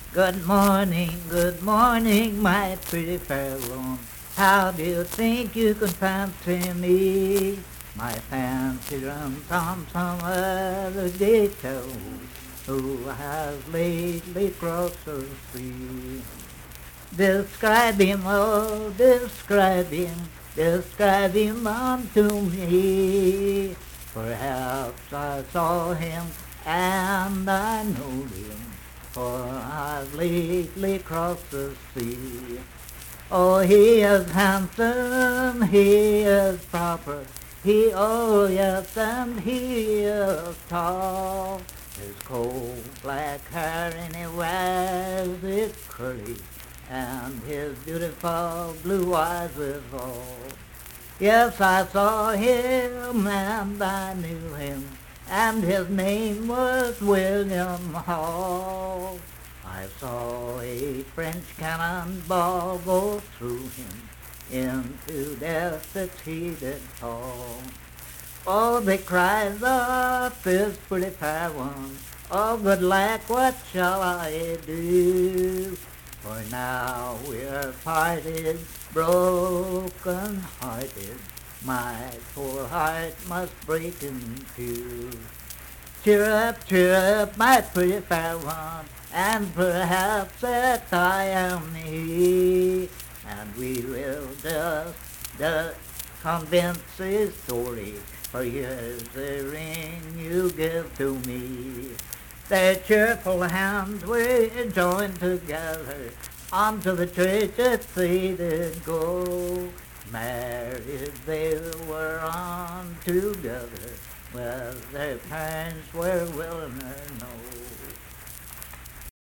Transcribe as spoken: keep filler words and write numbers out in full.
Good morning, good morning, my pretty fair one. How do you think you can fancy me? My fancy runs on some other ghetto who has lately crossed the sea. Describe him, oh, describe him, describe him unto me. Perhaps I saw him and I know him, for I've lately crossed the sea. Oh, he is handsome, he is proper, he, oh yes, and he is tall. His coal black hair and he wears it curly, and his beautiful blue eyes is all. Yes, I saw him and I knew him, and his name was William Hall. I saw a French cannonball go through him, into death that he did fall. Oh, the cries of this pretty fair one, oh, good lack, what shall I do? For now we're parted, broken hearted, my poor heart must break in two. Cheer up, cheer up, my pretty fair one, and perhaps that I am he, and we will just, just convince his story, for here's the ring you give to me. Their cheerful hands we joined together, onto the church that they did go. Married they were on together, well, their parents were willing or no.